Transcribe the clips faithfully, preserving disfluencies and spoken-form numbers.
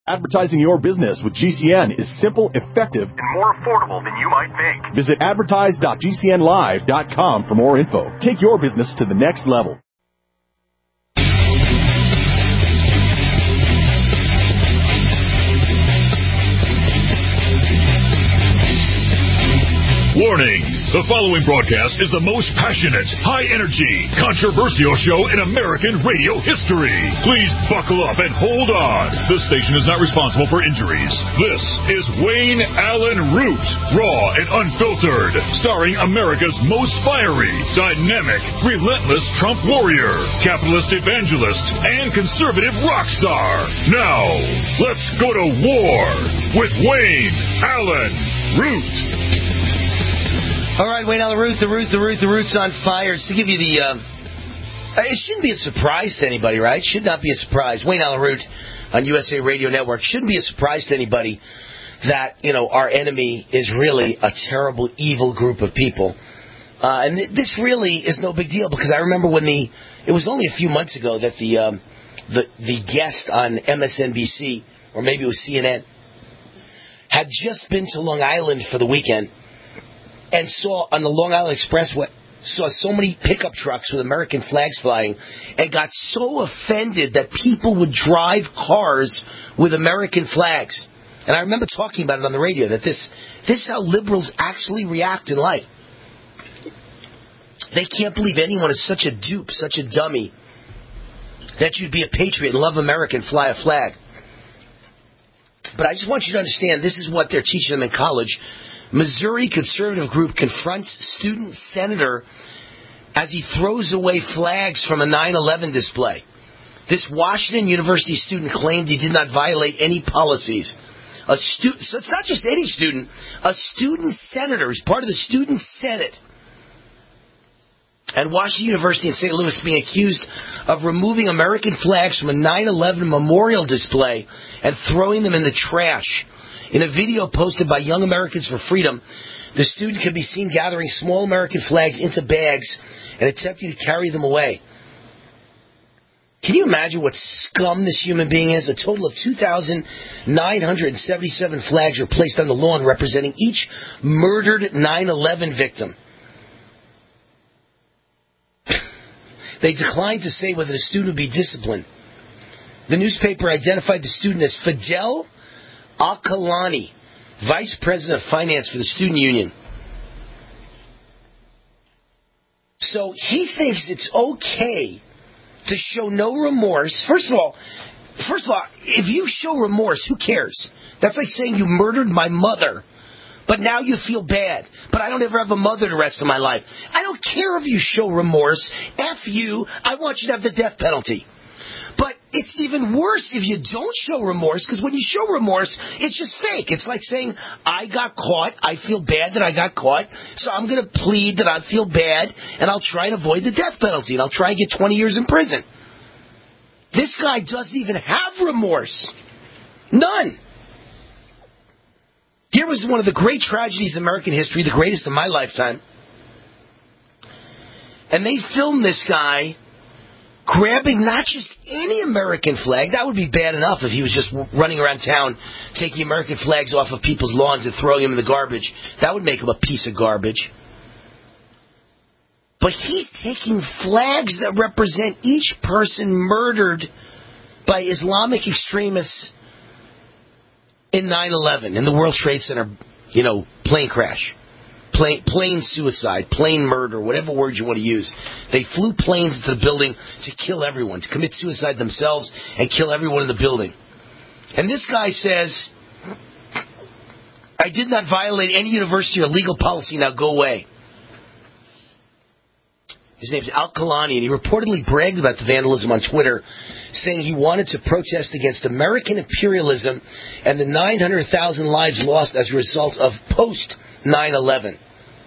Advertising your business with G C N is simple, effective, and more affordable than you might think. Visit advertise dot g c n live dot com for more info. Take your business to the next level. Warning! The following broadcast is the most passionate, high-energy, controversial show in American radio history. Please buckle up and hold on. This station is not responsible for injuries. This is Wayne Allen Root, raw and unfiltered, starring America's most fiery, dynamic, relentless Trump warrior, capitalist evangelist, and conservative rock star. Now, let's go to war with Wayne Allen Root. All right, Wayne Allen Root, the Root, the Root, the Root's on fire. Just to give you the, uh, it shouldn't be a surprise to anybody, right? Should not be a surprise. Wayne Allen Root on U S A Radio Network. Shouldn't be a surprise to anybody that, you know, our enemy is really a terrible, evil group of people. Uh, and th- this really is no big deal because I remember when the, it was only a few months ago that the, um, the, the guest on M S N B C, or maybe it was C N N, had just been to Long Island for the weekend and saw on the Long Island Expressway, saw so many pickup trucks with American flags flying and got so offended that people would drive cars with American flags. And I remember talking about it on the radio, that this, this is how liberals actually react in life. They can't believe anyone is such a dupe, such a dummy, that you'd be a patriot and love America and fly a flag. But I just want you to understand, this is what they're teaching them in college. Missouri conservative group confronts student senator as he throws away flags from a nine eleven display. This Washington University student claimed he did not violate any policies. A stu- so it's not just any student. A student senator is part of the student senate. And Washington University in Saint Louis being accused of removing American flags from a nine eleven memorial display and throwing them in the trash. In a video posted by Young Americans for Freedom, the student could be seen gathering small American flags into bags and attempting to carry them away. Can you imagine what scum this human being is? A total of two thousand nine hundred seventy-seven flags were placed on the lawn representing each murdered nine eleven victim. They declined to say whether the student would be disciplined. The newspaper identified the student as Fidel Al-Kalani, Vice President of Finance for the Student Union. So he thinks it's okay to show no remorse. First of all, first of all, if you show remorse, who cares? That's like saying you murdered my mother, but now you feel bad. But I don't ever have a mother the rest of my life. I don't care if you show remorse. F you, I want you to have the death penalty. But it's even worse if you don't show remorse, because when you show remorse, it's just fake. It's like saying, I got caught, I feel bad that I got caught, so I'm going to plead that I feel bad, and I'll try and avoid the death penalty, and I'll try and get twenty years in prison. This guy doesn't even have remorse. None. Here was one of the great tragedies in American history, the greatest in my lifetime. And they filmed this guy grabbing not just any American flag. That would be bad enough if he was just running around town taking American flags off of people's lawns and throwing them in the garbage. That would make him a piece of garbage. But he's taking flags that represent each person murdered by Islamic extremists in nine eleven, in the World Trade Center, you know, plane crash. Plane, plane suicide, plane murder, whatever word you want to use. They flew planes into the building to kill everyone, to commit suicide themselves and kill everyone in the building. And this guy says, I did not violate any university or legal policy, now go away. His name's Al-Kalani, and he reportedly bragged about the vandalism on Twitter, saying he wanted to protest against American imperialism and the nine hundred thousand lives lost as a result of post nine eleven.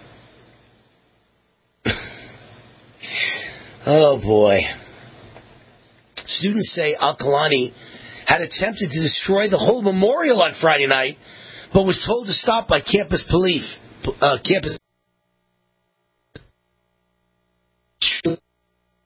Oh, boy. Students say Al-Kalani had attempted to destroy the whole memorial on Friday night, but was told to stop by campus police. Uh, campus.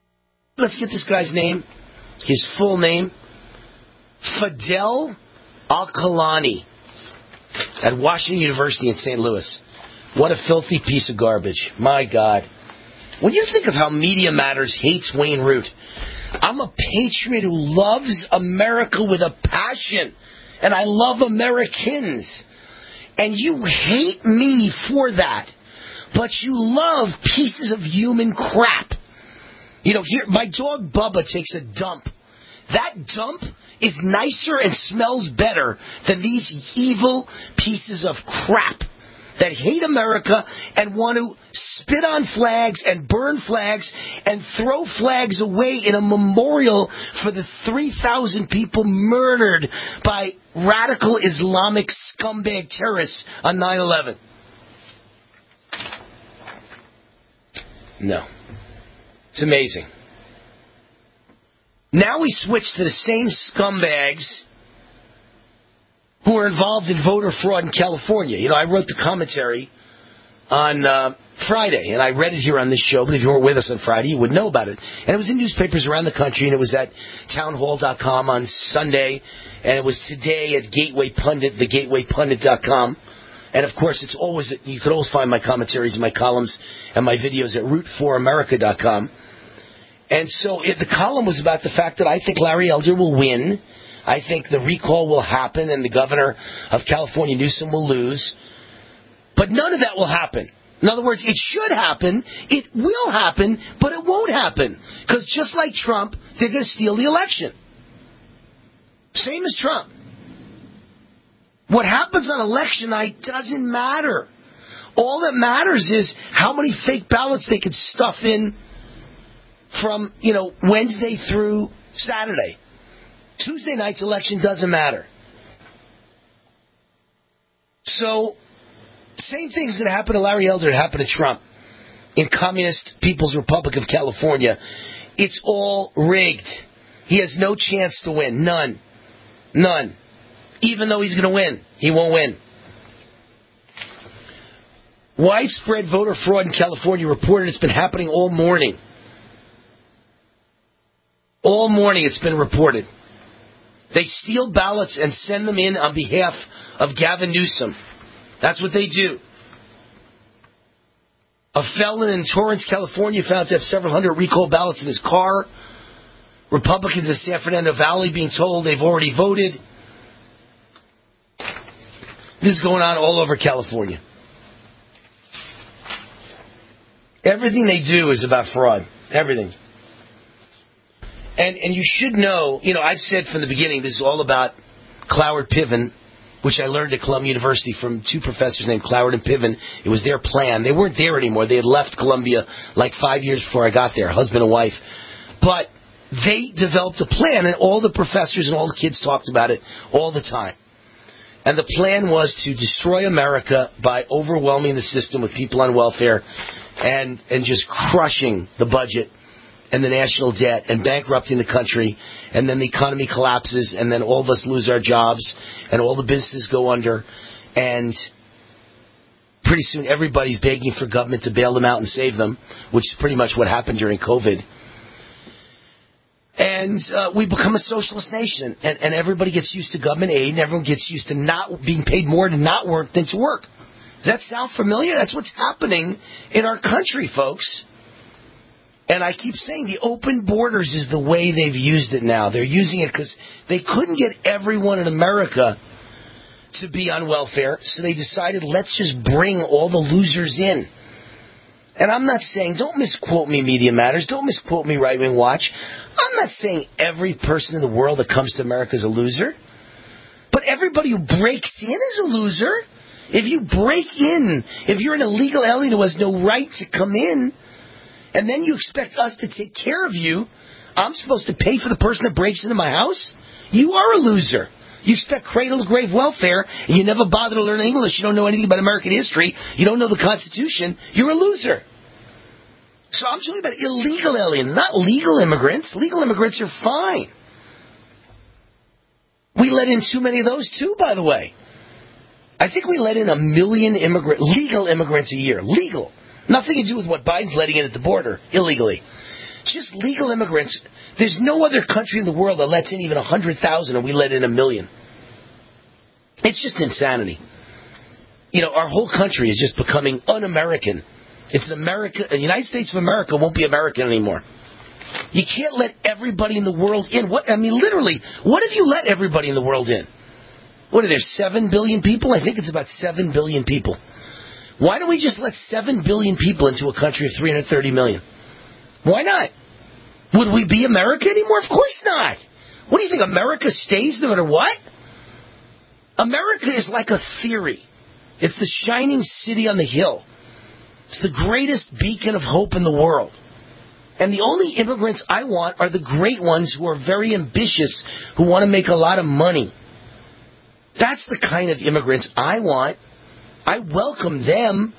Let's get this guy's name. His full name. Fidel Al-Kalani at Washington University in Saint Louis. What a filthy piece of garbage. My God. When you think of how Media Matters hates Wayne Root, I'm a patriot who loves America with a passion. And I love Americans. And you hate me for that. But you love pieces of human crap. You know, here, my dog Bubba takes a dump. That dump is nicer and smells better than these evil pieces of crap that hate America and want to spit on flags and burn flags and throw flags away in a memorial for the three thousand people murdered by radical Islamic scumbag terrorists on nine eleven. No. It's amazing. Now we switch to the same scumbags who are involved in voter fraud in California. You know, I wrote the commentary on uh, Friday, and I read it here on this show, but if you weren't with us on Friday, you would know about it. And it was in newspapers around the country, and it was at townhall dot com on Sunday, and it was today at Gateway Pundit, the gateway pundit dot com. And, of course, it's always you could always find my commentaries and my columns and my videos at root for america dot com. And so it, the column was about the fact that I think Larry Elder will win. I think the recall will happen and the governor of California, Newsom, will lose. But none of that will happen. In other words, it should happen, it will happen, but it won't happen. Because just like Trump, they're going to steal the election. Same as Trump. What happens on election night doesn't matter. All that matters is how many fake ballots they could stuff in from, you know, Wednesday through Saturday. Tuesday night's election doesn't matter. So, same thing's going to happen to Larry Elder that happened to Trump in Communist People's Republic of California. It's all rigged. He has no chance to win. None. None. Even though he's going to win, he won't win. Widespread voter fraud in California reported it's been happening all morning. All morning it's been reported. They steal ballots and send them in on behalf of Gavin Newsom. That's what they do. A felon in Torrance, California found to have several hundred recall ballots in his car. Republicans in San Fernando Valley being told they've already voted. This is going on all over California. Everything they do is about fraud. Everything. And and you should know, you know, I've said from the beginning, this is all about Cloward Piven, which I learned at Columbia University from two professors named Cloward and Piven. It was their plan. They weren't there anymore. They had left Columbia like five years before I got there, husband and wife. But they developed a plan, and all the professors and all the kids talked about it all the time. And the plan was to destroy America by overwhelming the system with people on welfare and and just crushing the budget and the national debt and bankrupting the country, and then the economy collapses, and then all of us lose our jobs, and all the businesses go under, and pretty soon everybody's begging for government to bail them out and save them, which is pretty much what happened during COVID. And uh, we become a socialist nation, and, and everybody gets used to government aid, and everyone gets used to not being paid more to not work than to work. Does that sound familiar? That's what's happening in our country, folks. And I keep saying the open borders is the way they've used it now. They're using it because they couldn't get everyone in America to be on welfare, so they decided, let's just bring all the losers in. And I'm not saying, don't misquote me, Media Matters. Don't misquote me, Right Wing Watch. I'm not saying every person in the world that comes to America is a loser. But everybody who breaks in is a loser. If you break in, if you're an illegal alien who has no right to come in, and then you expect us to take care of you, I'm supposed to pay for the person that breaks into my house? You are a loser. You expect cradle-to-grave welfare, and you never bother to learn English. You don't know anything about American history. You don't know the Constitution. You're a loser. So I'm talking about illegal aliens, not legal immigrants. Legal immigrants are fine. We let in too many of those, too, by the way. I think we let in a million immigrant, legal immigrants a year. Legal. Nothing to do with what Biden's letting in at the border, illegally. Just legal immigrants. There's no other country in the world that lets in even one hundred thousand, and we let in a million. It's just insanity. You know, our whole country is just becoming un-American. It's an America. The United States of America won't be American anymore. You can't let everybody in the world in. What I mean, literally, what if you let everybody in the world in? What are there, seven billion people? I think it's about seven billion people. Why don't we just let seven billion people into a country of three hundred thirty million? Why not? Would we be America anymore? Of course not. What do you think, America stays no matter what? America is like a theory. It's the shining city on the hill. It's the greatest beacon of hope in the world. And the only immigrants I want are the great ones who are very ambitious, who want to make a lot of money. That's the kind of immigrants I want. I welcome them.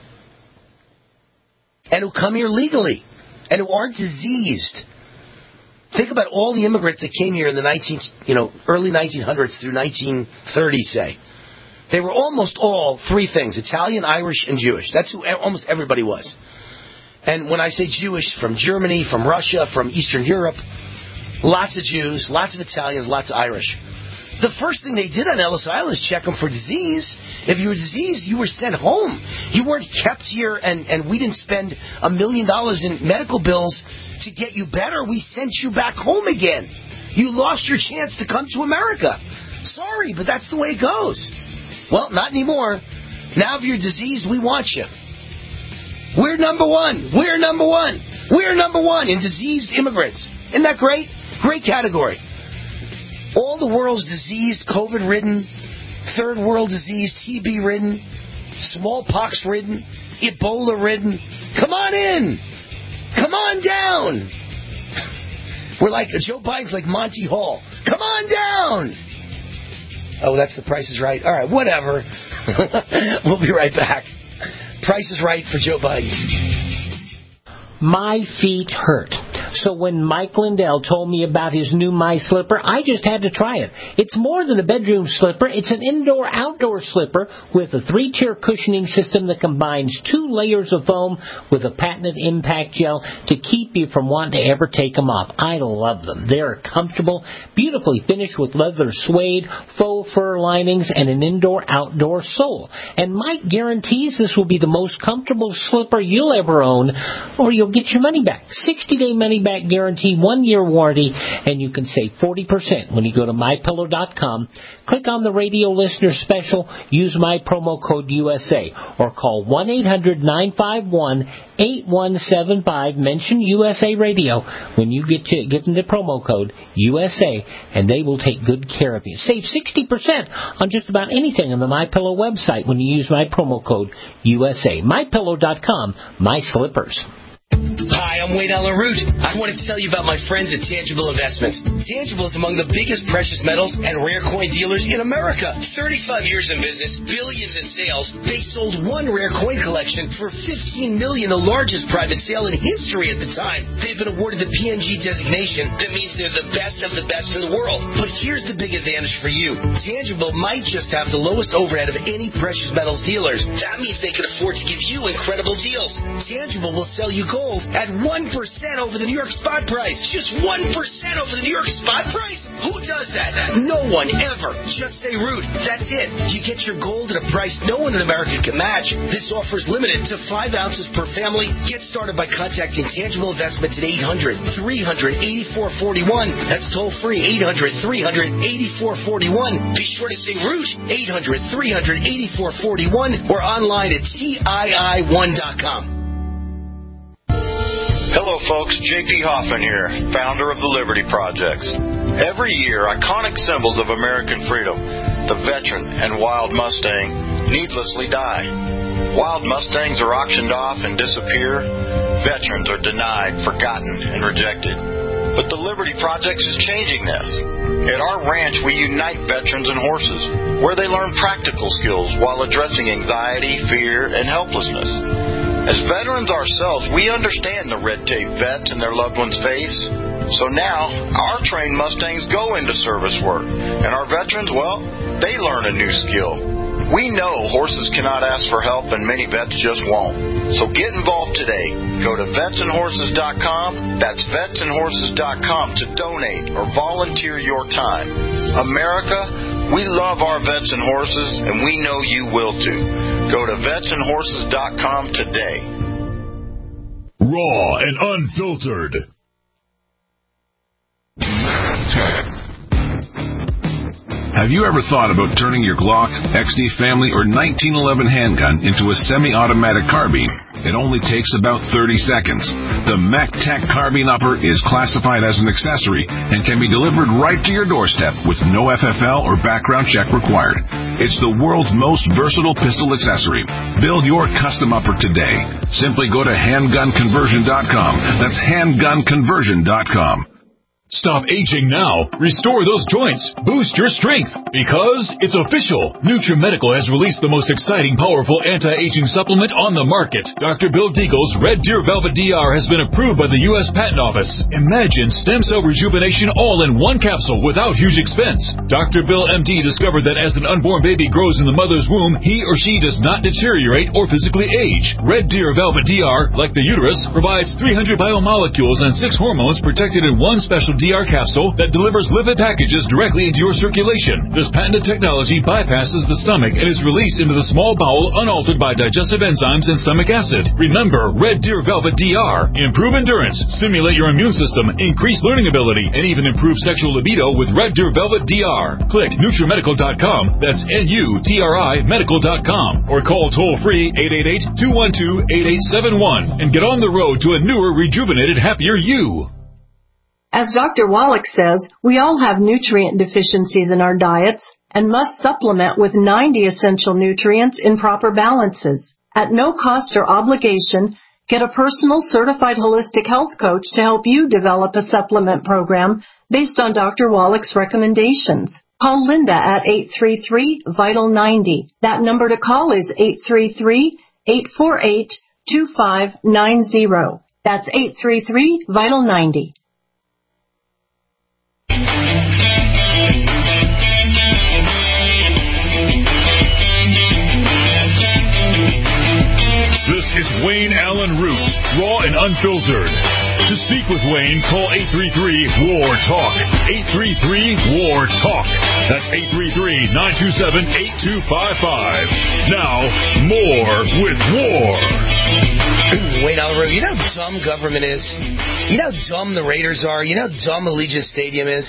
And who come here legally. And who aren't diseased. Think about all the immigrants that came here in the nineteen, you know, early nineteen hundreds through nineteen thirty, say. They were almost all three things: Italian, Irish, and Jewish. That's who almost everybody was. And when I say Jewish, from Germany, from Russia, from Eastern Europe, lots of Jews, lots of Italians, lots of Irish. The first thing they did on Ellis Island is check them for disease. If you were diseased, you were sent home. You weren't kept here, and, and we didn't spend a million dollars in medical bills to get you better. We sent you back home again. You lost your chance to come to America. Sorry, but that's the way it goes. Well, not anymore. Now if you're diseased, we want you. We're number one. We're number one. We're number one in diseased immigrants. Isn't that great? Great category. All the world's diseased, COVID-ridden, third world disease, T B-ridden, smallpox-ridden, Ebola-ridden. Come on in. Come on down. We're like, Joe Biden's like Monty Hall. Come on down. Oh, that's The Price is Right. All right, whatever. We'll be right back. Price is Right for Joe Biden. My feet hurt. So when Mike Lindell told me about his new My Slipper, I just had to try it. It's more than a bedroom slipper. It's an indoor-outdoor slipper with a three-tier cushioning system that combines two layers of foam with a patented impact gel to keep you from wanting to ever take them off. I love them. They're comfortable, beautifully finished with leather suede, faux fur linings, and an indoor-outdoor sole. And Mike guarantees this will be the most comfortable slipper you'll ever own, or you'll get your money back. sixty-day money back guarantee, one-year warranty, and you can save forty percent when you go to my pillow dot com. Click on the radio listener special, use my promo code U S A, or call one eight hundred nine five one eight one seven five. Mention U S A Radio when you get to give them the promo code U S A, and they will take good care of you. Save sixty percent on just about anything on the MyPillow website when you use my promo code U S A. my pillow dot com, my slippers. Hi, I'm Wayne Allen Root. I want to tell you about my friends at Tangible Investments. Tangible is among the biggest precious metals and rare coin dealers in America. thirty-five years in business, billions in sales. They sold one rare coin collection for fifteen million dollars, the largest private sale in history at the time. They've been awarded the P N G designation. That means they're the best of the best in the world. But here's the big advantage for you. Tangible might just have the lowest overhead of any precious metals dealers. That means they can afford to give you incredible deals. Tangible will sell you gold at one percent over the New York spot price. Just one percent over the New York spot price? Who does that? No one ever. Just say Root. That's it. You get your gold at a price no one in America can match. This offer is limited to five ounces per family. Get started by contacting Tangible Investments at eight hundred three hundred eighty-four forty-one. That's toll free, eight hundred three hundred eighty-four forty-one. Be sure to say Root, eight hundred three hundred eighty-four forty-one, or online at T I I one dot com. Hello, folks. J P Hoffman here, founder of the Liberty Projects. Every year, iconic symbols of American freedom, the veteran and wild Mustang, needlessly die. Wild Mustangs are auctioned off and disappear. Veterans are denied, forgotten, and rejected. But the Liberty Projects is changing this. At our ranch, we unite veterans and horses, where they learn practical skills while addressing anxiety, fear, and helplessness. As veterans ourselves, we understand the red tape vets and their loved ones face. So now, our trained Mustangs go into service work. And our veterans, well, they learn a new skill. We know horses cannot ask for help, and many vets just won't. So get involved today. Go to vets and horses dot com. That's vets and horses dot com to donate or volunteer your time. America, We love our vets and horses, and we know you will too. Go to vets and horses dot com today. Raw and unfiltered. Have you ever thought about turning your Glock, X D Family, or nineteen eleven handgun into a semi-automatic carbine? It only takes about thirty seconds. The MacTac Carbine Upper is classified as an accessory and can be delivered right to your doorstep with no F F L or background check required. It's the world's most versatile pistol accessory. Build your custom upper today. Simply go to handgun conversion dot com. That's handgun conversion dot com. Stop aging now. Restore those joints. Boost your strength. Because it's official. NutriMedical has released the most exciting, powerful anti-aging supplement on the market. Doctor Bill Deagle's Red Deer Velvet D R has been approved by the U S Patent Office. Imagine stem cell rejuvenation all in one capsule without huge expense. Doctor Bill M D discovered that as an unborn baby grows in the mother's womb, he or she does not deteriorate or physically age. Red Deer Velvet D R, like the uterus, provides three hundred biomolecules and six hormones protected in one special D R capsule that delivers lipid packages directly into your circulation. This patented technology bypasses the stomach and is released into the small bowel unaltered by digestive enzymes and stomach acid. Remember, Red Deer Velvet D R. Improve endurance, stimulate your immune system, increase learning ability, and even improve sexual libido with Red Deer Velvet D R. Click NutriMedical dot com. That's N U T R I Medical dot com. Or call toll-free eight eight eight, two one two, eight eight seven one and get on the road to a newer, rejuvenated, happier you. As Doctor Wallach says, we all have nutrient deficiencies in our diets and must supplement with ninety essential nutrients in proper balances. At no cost or obligation, get a personal certified holistic health coach to help you develop a supplement program based on Doctor Wallach's recommendations. Call Linda at eight three three, vital ninety. That number to call is eight three three, eight four eight, two five nine zero. That's eight three three, vital ninety. This is Wayne Allen Root, raw and unfiltered. To speak with Wayne, call eight three three, W A R, TALK. eight three three, W A R, TALK. That's eight three three, nine two seven, eight two five five. Now, more with War. Wayne Allen Root, you know how dumb government is? You know how dumb the Raiders are? You know how dumb Allegiant Stadium is?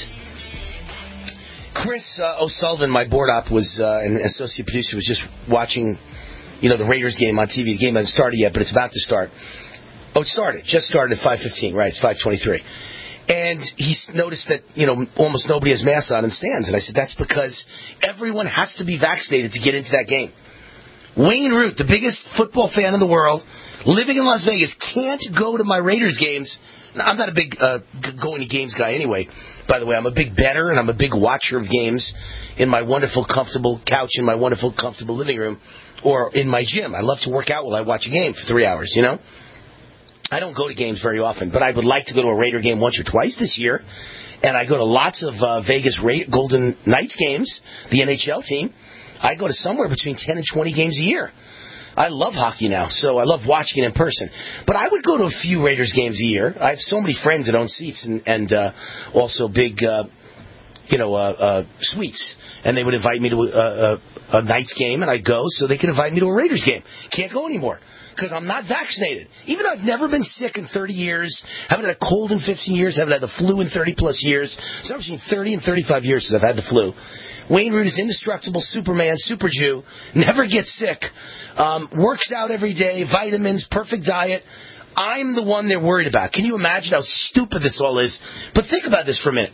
Chris uh, O'Sullivan, my board op, was uh, an associate producer, was just watching, you know, the Raiders game on T V. The game hasn't started yet, but it's about to start. Oh, it started. Just started at five fifteen, right? It's five twenty-three. And he noticed that, you know, almost nobody has masks on in stands. And I said, that's because everyone has to be vaccinated to get into that game. Wayne Root, the biggest football fan in the world, living in Las Vegas, can't go to my Raiders games. Now, I'm not a big uh, going to games guy anyway. By the way, I'm a big bettor and I'm a big watcher of games in my wonderful, comfortable couch in my wonderful, comfortable living room or in my gym. I love to work out while I watch a game for three hours, you know? I don't go to games very often, but I would like to go to a Raider game once or twice this year. And I go to lots of uh, Vegas Ra- Golden Knights games, the N H L team. I go to somewhere between ten and twenty games a year. I love hockey now, so I love watching it in person. But I would go to a few Raiders games a year. I have so many friends that own seats and, and uh, also big, uh, you know, uh, uh, suites. And they would invite me to a, a, a Knights game, and I'd go so they could invite me to a Raiders game. Can't go anymore because I'm not vaccinated. Even though I've never been sick in thirty years, haven't had a cold in fifteen years, haven't had the flu in thirty-plus years. It's between thirty and thirty-five years since I've had the flu. Wayne Root is indestructible, Superman, Super Jew, never gets sick, um, works out every day, vitamins, perfect diet. I'm the one they're worried about. Can you imagine how stupid this all is? But think about this for a minute.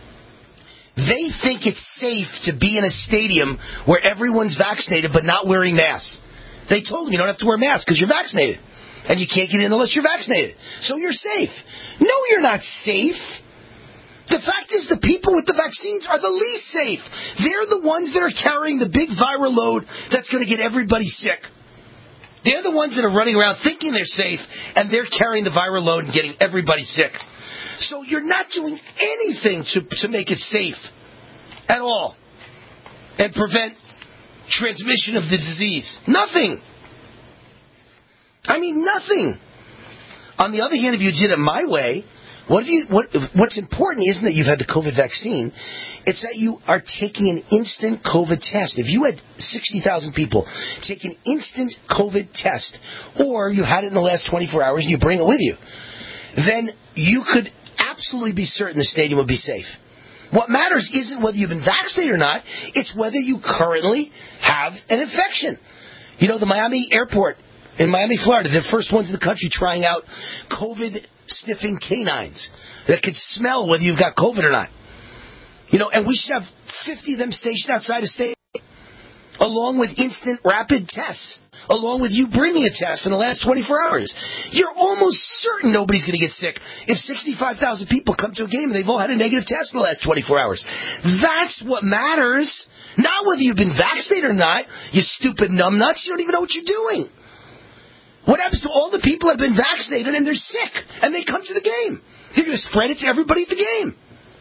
They think it's safe to be in a stadium where everyone's vaccinated but not wearing masks. They told them you don't have to wear masks because you're vaccinated. And you can't get in unless you're vaccinated. So you're safe. No, you're not safe. The fact is the people with the vaccines are the least safe. They're the ones that are carrying the big viral load that's going to get everybody sick. They're the ones that are running around thinking they're safe, and they're carrying the viral load and getting everybody sick. So you're not doing anything to, to make it safe at all and prevent transmission of the disease. Nothing. I mean, nothing. On the other hand, if you did it my way, What do you? What? What's important isn't that you've had the COVID vaccine. It's that you are taking an instant COVID test. If you had sixty thousand people take an instant COVID test, or you had it in the last twenty-four hours and you bring it with you, then you could absolutely be certain the stadium would be safe. What matters isn't whether you've been vaccinated or not. It's whether you currently have an infection. You know, the Miami airport in Miami, Florida, they're the first ones in the country trying out COVID-sniffing canines that could smell whether you've got COVID or not. You know, and we should have fifty of them stationed outside of state, along with instant rapid tests, along with you bringing a test for the last twenty-four hours. You're almost certain nobody's going to get sick if sixty-five thousand people come to a game and they've all had a negative test in the last twenty-four hours. That's what matters. Not whether you've been vaccinated or not, you stupid numbnuts. You don't even know what you're doing. What happens to all the people that have been vaccinated and they're sick and they come to the game? You're going to spread it to everybody at the game.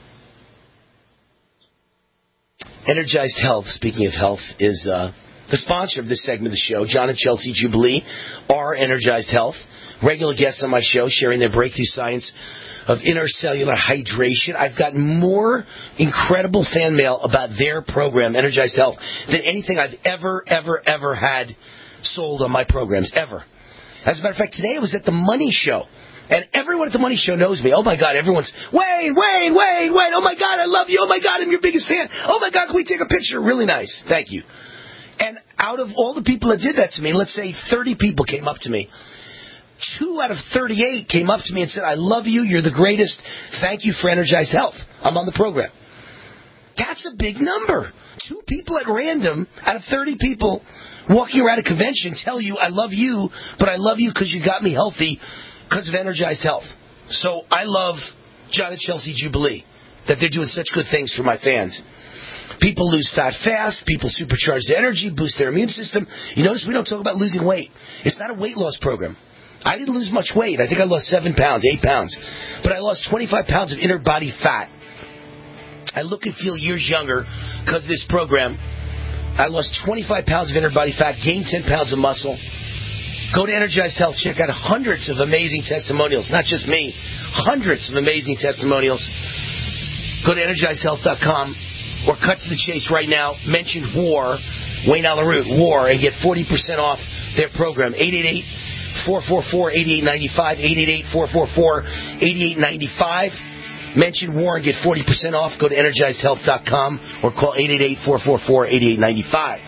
Energized Health, speaking of health, is uh, the sponsor of this segment of the show. John and Chelsea Jubilee are Energized Health. Regular guests on my show sharing their breakthrough science of intercellular hydration. I've gotten more incredible fan mail about their program, Energized Health, than anything I've ever, ever, ever had sold on my programs, ever. As a matter of fact, today I was at the Money Show. And everyone at the Money Show knows me. Oh, my God, everyone's, Wayne, Wayne, Wayne, Wayne, oh, my God, I love you. Oh, my God, I'm your biggest fan. Oh, my God, can we take a picture? Really nice. Thank you. And out of all the people that did that to me, let's say thirty people came up to me. Two out of thirty-eight came up to me and said, I love you. You're the greatest. Thank you for Energized Health. I'm on the program. That's a big number. Two people at random out of thirty people walking around a convention tell you, I love you, but I love you because you got me healthy because of Energized Health. So I love John and Chelsea Jubilee, that they're doing such good things for my fans. People lose fat fast. People supercharge their energy, boost their immune system. You notice we don't talk about losing weight. It's not a weight loss program. I didn't lose much weight. I think I lost seven pounds, eight pounds. But I lost twenty-five pounds of inner body fat. I look and feel years younger because of this program. I lost twenty-five pounds of inner body fat, gained ten pounds of muscle. Go to Energized Health. Check out hundreds of amazing testimonials. Not just me. Hundreds of amazing testimonials. Go to energized health dot com or cut to the chase right now. Mention WAR, Wayne Allyn Root, WAR, and get forty percent off their program. eight eight eight, four four four, eight eight nine five. eight eight eight, four four four, eight eight nine five. Mention WAR and get forty percent off. Go to energized health dot com or call eight eight eight, four four four, eight eight nine five.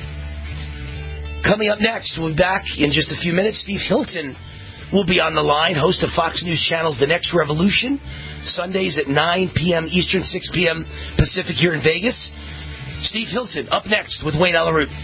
Coming up next, we'll be back in just a few minutes. Steve Hilton will be on the line, host of Fox News Channel's The Next Revolution, Sundays at nine p.m. Eastern, six p.m. Pacific here in Vegas. Steve Hilton, up next with Wayne Allyn Root.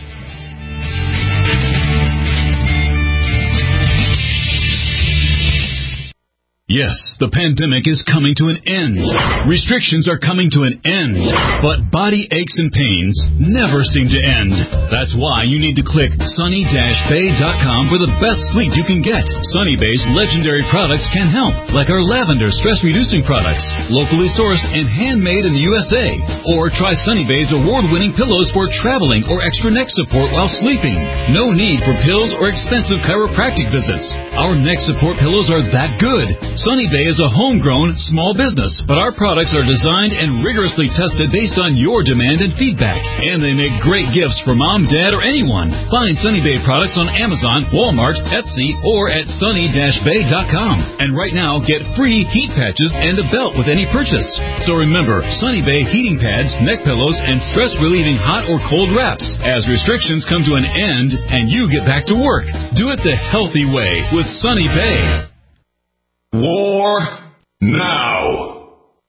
Yes, the pandemic is coming to an end. Restrictions are coming to an end. But body aches and pains never seem to end. That's why you need to click sunny dash bay dot com for the best sleep you can get. Sunny Bay's legendary products can help, like our lavender stress-reducing products, locally sourced and handmade in the U S A. Or try Sunny Bay's award-winning pillows for traveling or extra neck support while sleeping. No need for pills or expensive chiropractic visits. Our neck support pillows are that good. Sunny Bay is a homegrown small business, but our products are designed and rigorously tested based on your demand and feedback. And they make great gifts for mom, dad, or anyone. Find Sunny Bay products on Amazon, Walmart, Etsy, or at sunny dash bay dot com. And right now, get free heat patches and a belt with any purchase. So remember, Sunny Bay heating pads, neck pillows, and stress-relieving hot or cold wraps. As restrictions come to an end and you get back to work, do it the healthy way with Sunny Bay. War now.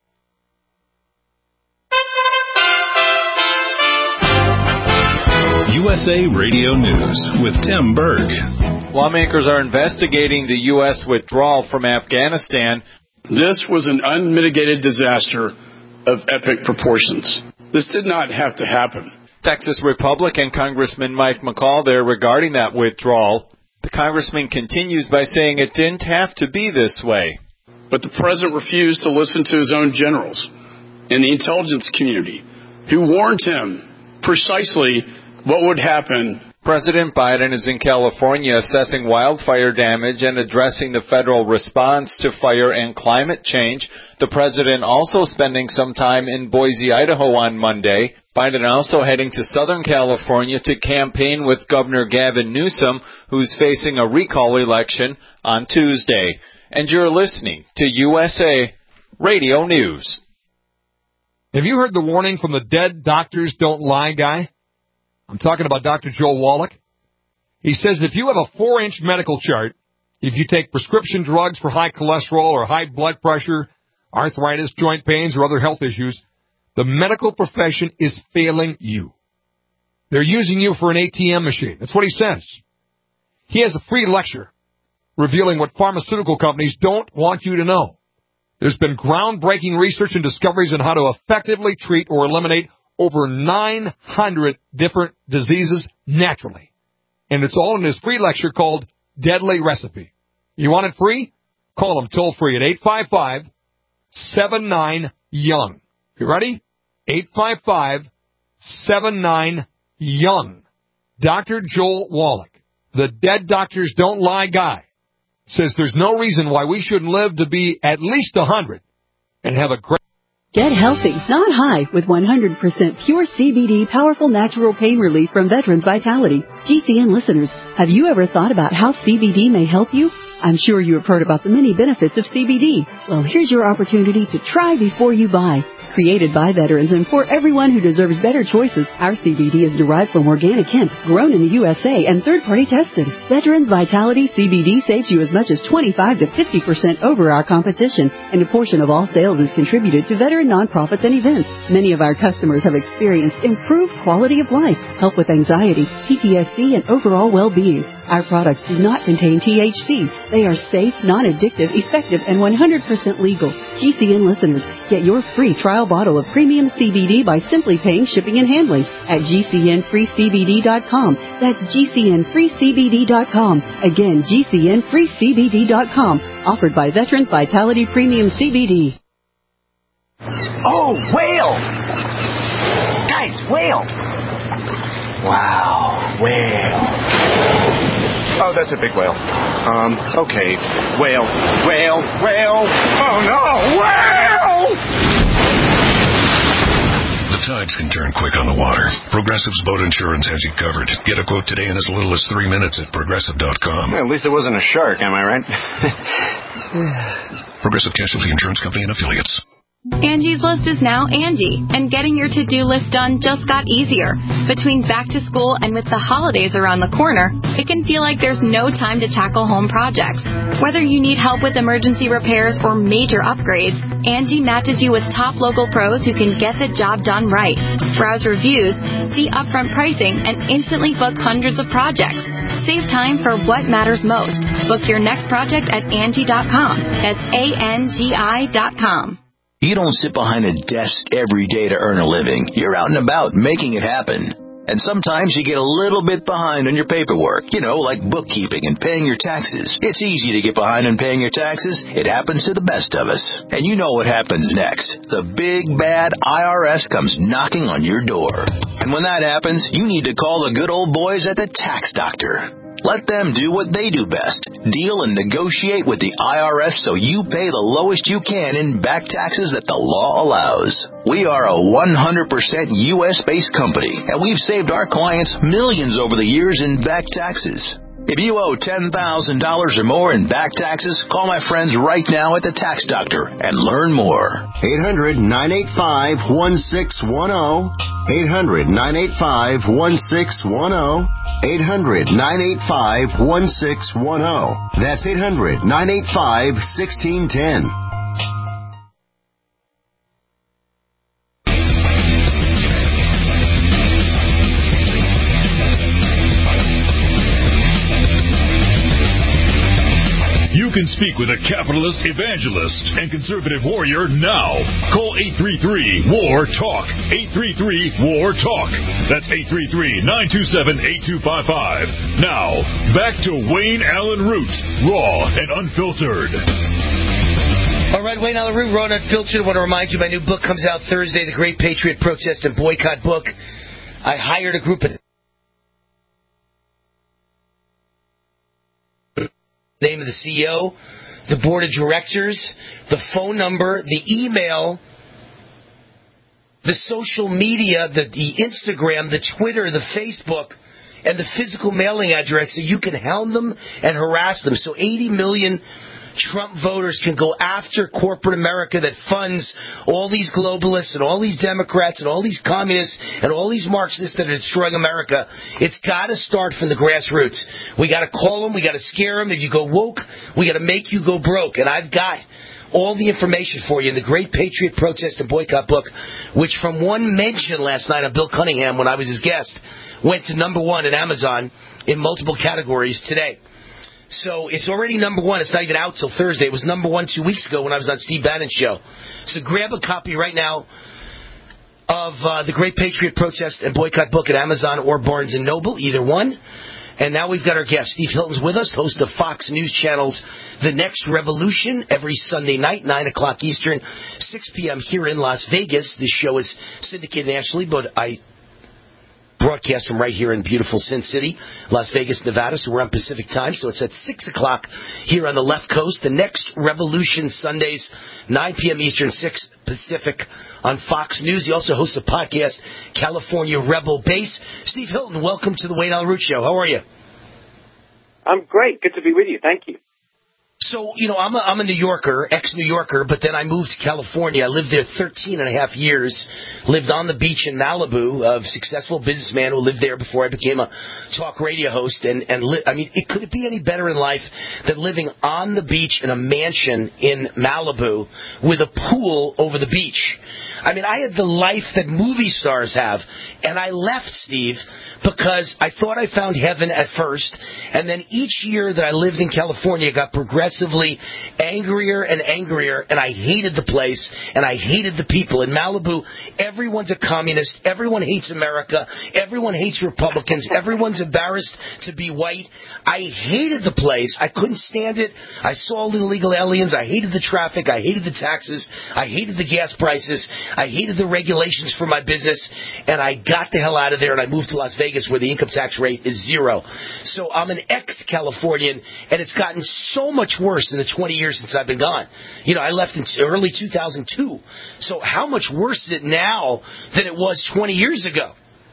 U S A Radio News with Tim Berg. Lawmakers are investigating the U S withdrawal from Afghanistan. This was an unmitigated disaster of epic proportions. This did not have to happen. Texas Republican Congressman Mike McCall there regarding that withdrawal. The congressman continues by saying it didn't have to be this way. But the president refused to listen to his own generals in the intelligence community, who warned him precisely what would happen President Biden is in California assessing wildfire damage and addressing the federal response to fire and climate change. The president also spending some time in Boise, Idaho on Monday. Biden also heading to Southern California to campaign with Governor Gavin Newsom, who's facing a recall election on Tuesday. And you're listening to U S A Radio News. Have you heard the warning from the dead doctors don't lie guy? I'm talking about Doctor Joel Wallach. He says if you have a four-inch medical chart, if you take prescription drugs for high cholesterol or high blood pressure, arthritis, joint pains, or other health issues, the medical profession is failing you. They're using you for an A T M machine. That's what he says. He has a free lecture revealing what pharmaceutical companies don't want you to know. There's been groundbreaking research and discoveries on how to effectively treat or eliminate over nine hundred different diseases naturally. And it's all in his free lecture called Deadly Recipe. You want it free? Call him toll free at eight five five, seven nine, young. You ready? eight five five, seven nine, young. Doctor Joel Wallach, the dead doctors don't lie guy, says there's no reason why we shouldn't live to be at least one hundred and have a great... Get healthy, not high, with one hundred percent pure C B D powerful natural pain relief from Veterans Vitality. G C N listeners, have you ever thought about how C B D may help you? I'm sure you have heard about the many benefits of C B D. Well, here's your opportunity to try before you buy. Created by veterans and for everyone who deserves better choices, our C B D is derived from organic hemp, grown in the U S A and third-party tested. Veterans Vitality C B D saves you as much as twenty-five to fifty percent over our competition, and a portion of all sales is contributed to veteran nonprofits and events. Many of our customers have experienced improved quality of life, help with anxiety, P T S D, and overall well-being. Our products do not contain T H C. They are safe, non-addictive, effective, and one hundred percent legal. G C N listeners, get your free trial bottle of premium C B D by simply paying shipping and handling at G C N free C B D dot com. That's G C N free C B D dot com. Again, G C N free C B D dot com. Offered by Veterans Vitality Premium C B D. Oh, whale! Guys, whale! Wow, whale. Oh, that's a big whale. Um, okay. Whale, whale, whale. Oh, no, whale! The tides can turn quick on the water. Progressive's boat insurance has you covered. Get a quote today in as little as three minutes at progressive dot com. Well, at least it wasn't a shark, am I right? Progressive Casualty Insurance Company and Affiliates. Angie's List is now Angie, and getting your to-do list done just got easier. Between back to school and with the holidays around the corner, it can feel like there's no time to tackle home projects. Whether you need help with emergency repairs or major upgrades, Angie matches you with top local pros who can get the job done right. Browse reviews, see upfront pricing, and instantly book hundreds of projects. Save time for what matters most. Book your next project at Angie dot com. That's A N G I dot com. You don't sit behind a desk every day to earn a living. You're out and about making it happen. And sometimes you get a little bit behind on your paperwork, you know, like bookkeeping and paying your taxes. It's easy to get behind on paying your taxes. It happens to the best of us. And you know what happens next. The big, bad I R S comes knocking on your door. And when that happens, you need to call the good old boys at the Tax Doctor. Let them do what they do best. Deal and negotiate with the I R S so you pay the lowest you can in back taxes that the law allows. We are a one hundred percent U S-based company, and we've saved our clients millions over the years in back taxes. If you owe ten thousand dollars or more in back taxes, call my friends right now at the Tax Doctor and learn more. eight hundred, nine eight five, one six one zero. eight hundred, nine eight five, one six one zero. eight hundred, nine eight five, one six one zero. That's eight hundred, nine eight five, one six one zero. You can speak with a capitalist evangelist and conservative warrior now. Call eight three three, W A R, TALK. eight three three, W A R, TALK. That's eight three three, nine two seven, eight two five five. Now, back to Wayne Allen Root, raw and unfiltered. All right, Wayne Allen Root, raw and unfiltered. I want to remind you my new book comes out Thursday, The Great Patriot Protest and Boycott Book. I hired a group of name of the C E O, the board of directors, the phone number, the email, the social media, the, the Instagram, the Twitter, the Facebook, and the physical mailing address so you can hound them and harass them. So eighty million Trump voters can go after corporate America that funds all these globalists and all these Democrats and all these communists and all these Marxists that are destroying America. It's got to start from the grassroots. We got to call them. We got to scare them. If you go woke, we got to make you go broke. And I've got all the information for you in the Great Patriot Protest and Boycott book, which from one mention last night of Bill Cunningham when I was his guest, went to number one at Amazon in multiple categories today. So it's already number one. It's not even out till Thursday. It was number one two weeks ago when I was on Steve Bannon's show. So grab a copy right now of uh, the Great Patriot Protest and Boycott book at Amazon or Barnes and Noble, either one. And now we've got our guest. Steve Hilton's with us, host of Fox News Channel's The Next Revolution, every Sunday night, nine o'clock Eastern, six p.m. here in Las Vegas. This show is syndicated nationally, but I broadcast from right here in beautiful Sin City, Las Vegas, Nevada, so we're on Pacific time, so it's at six o'clock here on the left coast. The Next Revolution, Sundays, nine p.m. Eastern, six Pacific on Fox News. He also hosts a podcast, California Rebel Base. Steve Hilton, welcome to the Wayne Allyn Root Show. How are you? I'm great. Good to be with you. Thank you. So, you know, I'm a, I'm a New Yorker, ex-New Yorker, but then I moved to California. I lived there thirteen and a half years, lived on the beach in Malibu, a successful businessman who lived there before I became a talk radio host. And, and li- I mean, it, could it be any better in life than living on the beach in a mansion in Malibu with a pool over the beach? I mean, I had the life that movie stars have, and I left, Steve, because I thought I found heaven at first, and then each year that I lived in California got progressively angrier and angrier, and I hated the place, and I hated the people. In Malibu, everyone's a communist, everyone hates America, everyone hates Republicans, everyone's embarrassed to be white. I hated the place. I couldn't stand it. I saw all the illegal aliens. I hated the traffic. I hated the taxes. I hated the gas prices. I hated the regulations for my business, and I got the hell out of there, and I moved to Las Vegas, where the income tax rate is zero. So I'm an ex-Californian, and it's gotten so much worse in the twenty years since I've been gone. You know, I left in early two thousand two. So how much worse is it now than it was twenty years ago?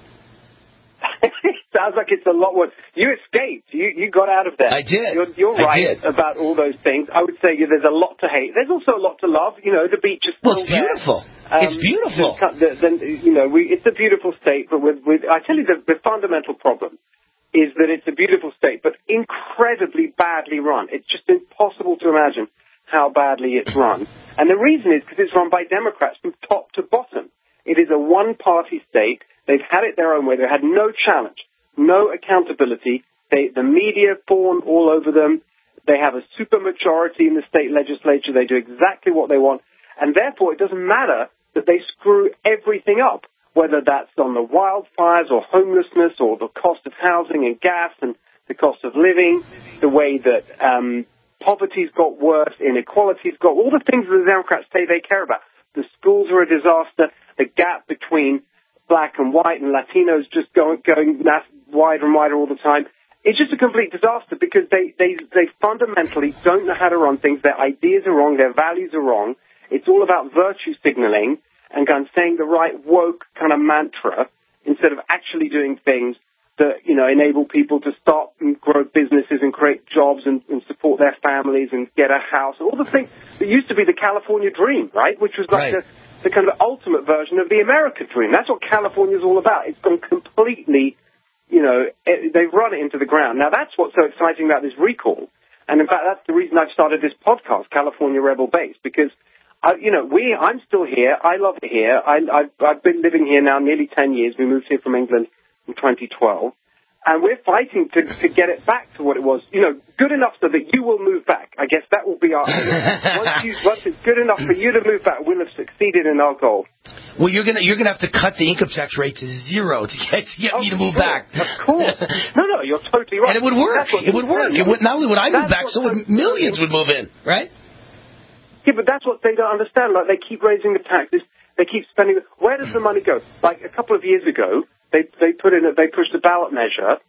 Sounds like it's a lot worse. You escaped. You you got out of there. I did. You're, you're I right did. about all those things. I would say there's a lot to hate. There's also a lot to love. You know, the beach is still Well, it's beautiful. there. It's beautiful. Um, the, the, you know, we, it's a beautiful state, but with, with I tell you, the, the fundamental problem is that it's a beautiful state, but incredibly badly run. It's just impossible to imagine how badly it's run. And the reason is because it's run by Democrats from top to bottom. It is a one-party state. They've had it their own way. They had no challenge, no accountability. They, the media fawn all over them. They have a supermajority in the state legislature. They do exactly what they want. And therefore, it doesn't matter that they screw everything up, whether that's on the wildfires or homelessness or the cost of housing and gas and the cost of living, the way that um, poverty's got worse, inequality's got, all the things that the Democrats say they care about. The schools are a disaster. The gap between black and white and Latinos just going, going wider and wider all the time. It's just a complete disaster because they, they, they fundamentally don't know how to run things. Their ideas are wrong. Their values are wrong. It's all about virtue signaling and kind of saying the right woke kind of mantra instead of actually doing things that, you know, enable people to start and grow businesses and create jobs and, and support their families and get a house. All the things that used to be the California dream, right, which was like right. the, the kind of ultimate version of the American dream. That's what California's all about. It's gone completely, you know, it, they've run it into the ground. Now, that's what's so exciting about this recall. And, in fact, that's the reason I've started this podcast, California Rebel Base, because Uh, you know, we, I'm still here. I love it here. I, I've, I've been living here now nearly ten years. We moved here from England in twenty twelve. And we're fighting to, to get it back to what it was. You know, good enough so that you will move back. I guess that will be our once, you, once it's good enough for you to move back, we'll have succeeded in our goal. Well, you're gonna you're gonna have to cut the income tax rate to zero to get to get oh, me to move sure. back. Of course. No, no, you're totally right. And it would work. It would work. It would, not only would I move back, so would millions would move in, right? Yeah, but that's what they don't understand. Like, they keep raising the taxes, they keep spending. Where does the money go? Like, a couple of years ago, they they put in, a, they pushed a ballot measure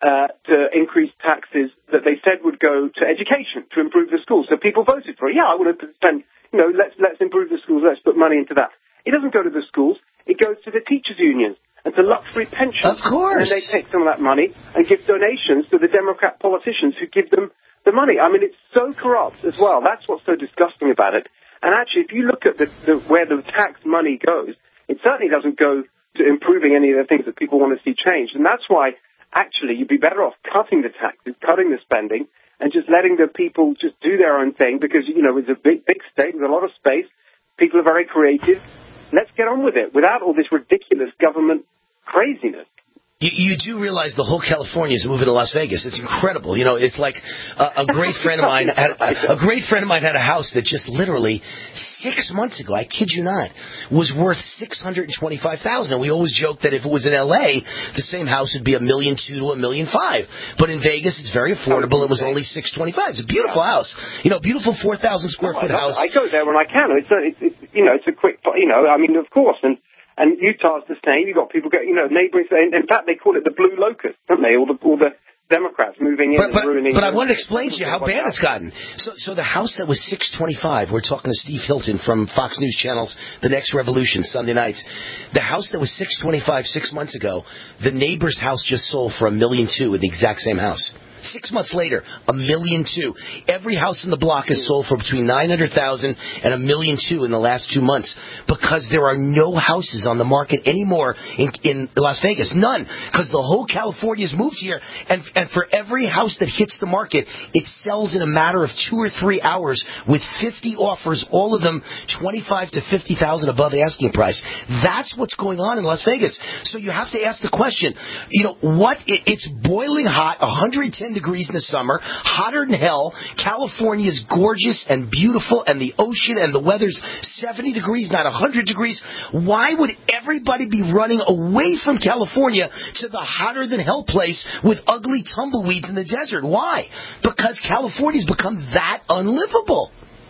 uh, to increase taxes that they said would go to education to improve the schools. So people voted for it. Yeah, I want to spend, you know, let's let's improve the schools. Let's put money into that. It doesn't go to the schools. It goes to the teachers' unions and to luxury pensions. Of course. And then they take some of that money and give donations to the Democrat politicians who give them the money. I mean, it's so corrupt as well. That's what's so disgusting about it. And actually, if you look at the, the, where the tax money goes, it certainly doesn't go to improving any of the things that people want to see changed. And that's why, actually, you'd be better off cutting the taxes, cutting the spending, and just letting the people just do their own thing because, you know, it's a big, big state with a lot of space. People are very creative. Let's get on with it without all this ridiculous government craziness. You, you do realize the whole California is moving to Las Vegas. It's incredible. You know, it's like a, a great friend of mine had a great friend of mine had a house that just literally six months ago, I kid you not, was worth six hundred and twenty-five thousand. We always joke that if it was in L A, the same house would be a million two to a million five. But in Vegas, it's very affordable. It was only six twenty-five. It's a beautiful house. You know, beautiful four thousand square foot house. I go there when I can. It's, a, it's, it's you know, it's a quick, you know, I mean, of course, and. And Utah's the same. You've got people get, you know, neighboring. In fact, they call it the blue locust, don't they? All the all the Democrats moving in but, but, and ruining. But I want to explain to you how bad it's gotten. So, so the house that was six twenty-five. We're talking to Steve Hilton from Fox News Channel's The Next Revolution Sunday nights. The house that was six twenty-five six months ago, the neighbor's house just sold for a million two with the exact same house. Six months later, a million two. Every house in the block is sold for between nine hundred thousand and a million two in the last two months because there are no houses on the market anymore in, in Las Vegas. None. Because the whole California's moved here, and and for every house that hits the market, it sells in a matter of two or three hours with fifty offers, all of them twenty-five to fifty thousand above asking price. That's what's going on in Las Vegas. So you have to ask the question, you know, what? It, it's boiling hot, one hundred ten degrees in the summer, hotter than hell. California is gorgeous and beautiful, and the ocean and the weather's seventy degrees, not one hundred degrees. Why would everybody be running away from California to the hotter than hell place with ugly tumbleweeds in the desert? Why? Because California's become that unlivable.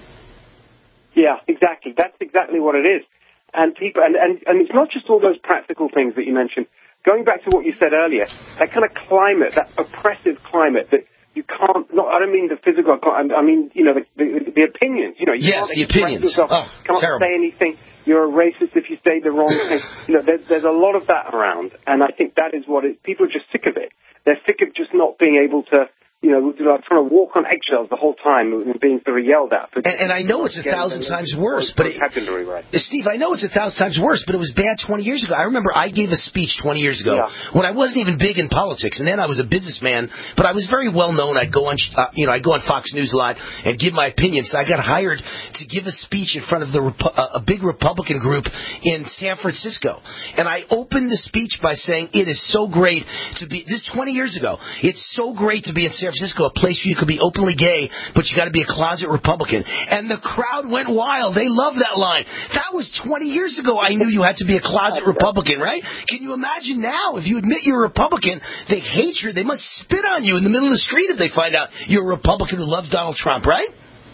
Yeah, exactly. That's exactly what it is. And people, and, and, and it's not just all those practical things that you mentioned. Going back to what you said earlier, that kind of climate, that oppressive climate that you can't, not, I don't mean the physical, I mean, you know, the, the, the opinions. You know, you yes, can't the opinions. Yourself, oh, can't terrible. say anything. You're a racist if you say the wrong thing. You know, there's, there's a lot of that around, and I think that is what it, people are just sick of it. They're sick of just not being able to, you know, like trying to walk on eggshells the whole time and being sort of yelled at. And, and I know it's a thousand times worse, but it, right. Steve, I know it's a thousand times worse, but it was bad twenty years ago. I remember I gave a speech twenty years ago yeah. when I wasn't even big in politics, and then I was a businessman, but I was very well known. I'd go on, uh, you know, I'd go on Fox News a lot and give my opinions. So I got hired to give a speech in front of the uh, a big Republican group in San Francisco, and I opened the speech by saying, "It is so great to be." This is twenty years ago. It's so great to be in San Francisco, a place where you could be openly gay, but you got to be a closet Republican. And the crowd went wild. They loved that line. That was twenty years ago. I knew you had to be a closet Republican, right? Can you imagine now if you admit you're a Republican, they hate you. They must spit on you in the middle of the street if they find out you're a Republican who loves Donald Trump, right?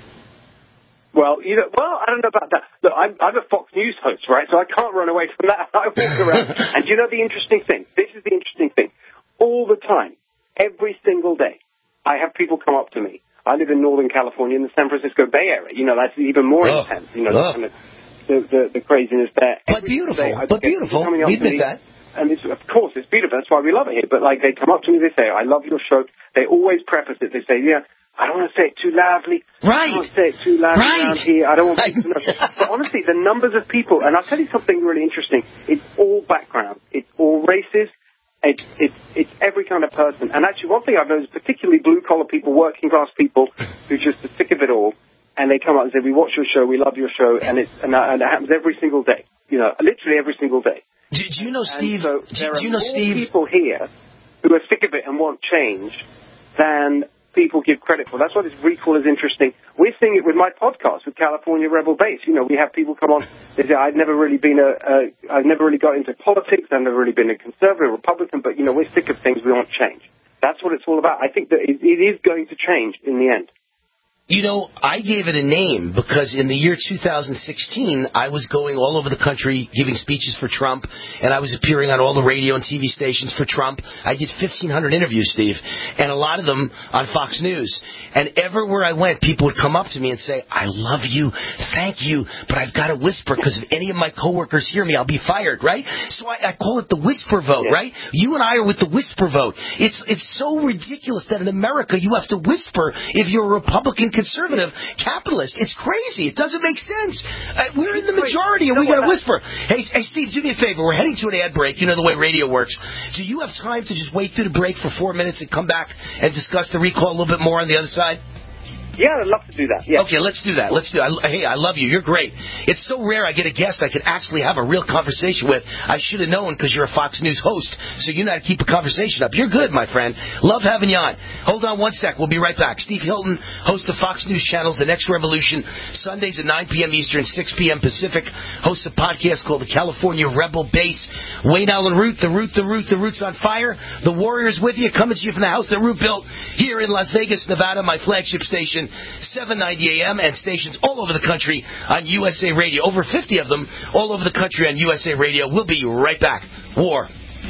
Well, you know, well, I don't know about that. Look, I'm, I'm a Fox News host, right? So I can't run away from that. I walk around. And you know the interesting thing? This is the interesting thing. All the time, every single day, I have people come up to me. I live in Northern California in the San Francisco Bay Area. You know, that's even more oh. intense. You know, oh. the, kind of, the, the, the craziness there. But Every beautiful. day, but beautiful. We admit that. And it's, of course, it's beautiful. That's why we love it here. But, like, they come up to me, they say, I love your show. They always preface it. They say, yeah, I don't want to say it too loudly. Right. I don't want to say it too loudly right. around here. I don't want people to know. But honestly, the numbers of people, and I'll tell you something really interesting. It's all background. It's all races. It's, it's, it's every kind of person. And actually, one thing I've noticed, particularly blue-collar people, working-class people, who just are sick of it all, and they come up and say, we watch your show, we love your show, and, it's, and, that, and it happens every single day. You know, literally every single day. Do, do you know, Steve, so do, there do you are know, more Steve? people here who are sick of it and want change than people give credit for. That's why this recall is interesting. We're seeing it with my podcast with California Rebel Base. You know, we have people come on. They say, I've never really been a, a, I've never really got into politics. I've never really been a conservative, Republican, but, you know, we're sick of things. We want change. That's what it's all about. I think that it, it is going to change in the end. You know, I gave it a name because in the year two thousand sixteen, I was going all over the country giving speeches for Trump, and I was appearing on all the radio and T V stations for Trump. I did fifteen hundred interviews, Steve, and a lot of them on Fox News. And everywhere I went, people would come up to me and say, I love you, thank you, but I've got to whisper because if any of my coworkers hear me, I'll be fired, right? So I, I call it the whisper vote, yeah. right? You and I are with the whisper vote. It's, it's so ridiculous that in America you have to whisper if you're a Republican conservative capitalist. It's crazy. It doesn't make sense. Uh, we're in the majority, and we got to whisper. Hey, hey, Steve, do me a favor. We're heading to an ad break. You know the way radio works. Do you have time to just wait through the break for four minutes and come back and discuss the recall a little bit more on the other side? Yeah, I'd love to do that. Yeah. Okay, let's do that. Let's do it. Hey, I love you. You're great. It's so rare I get a guest I could actually have a real conversation with. I should have known because you're a Fox News host, so you know how to keep a conversation up. You're good, my friend. Love having you on. Hold on one sec. We'll be right back. Steve Hilton, host of Fox News Channel's The Next Revolution, Sundays at nine p.m. Eastern, six p.m. Pacific. Hosts a podcast called The California Rebel Base. Wayne Allen Root, The Root, The Root, The Root's on fire. The Warriors with you, coming to you from the house that Root built here in Las Vegas, Nevada, my flagship station, seven ninety A M, and stations all over the country on U S A Radio. Over fifty of them all over the country on U S A Radio. We'll be right back. War.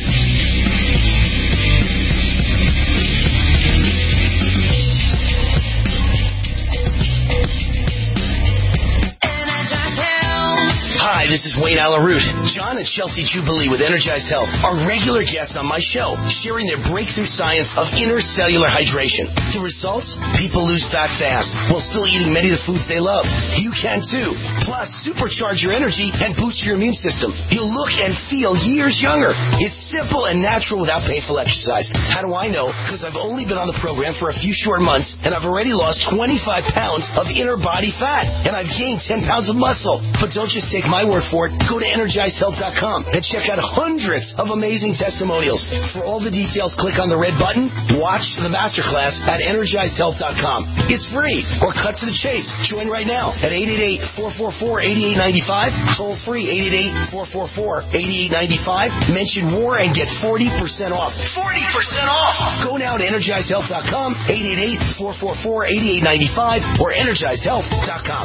Hi, this is Wayne Allen Root. John and Chelsea Jubilee with Energized Health are regular guests on my show, sharing their breakthrough science of intercellular hydration. The results? People lose fat fast while still eating many of the foods they love. You can too. Plus, supercharge your energy and boost your immune system. You'll look and feel years younger. It's simple and natural without painful exercise. How do I know? Because I've only been on the program for a few short months, and I've already lost twenty-five pounds of inner body fat, and I've gained ten pounds of muscle. But don't just take my word for it. Go to energized health dot com and check out hundreds of amazing testimonials. For all the details, click on the red button. Watch the masterclass at energized health dot com. It's free, or cut to the chase. Join right now at eight eight eight, four four four, eight eight nine five. Toll free eight eight eight, four four four, eight eight nine five. Mention war and get forty percent off. forty percent off! Go now to energized health dot com, eight eight eight, four four four, eight eight nine five, or energized health dot com.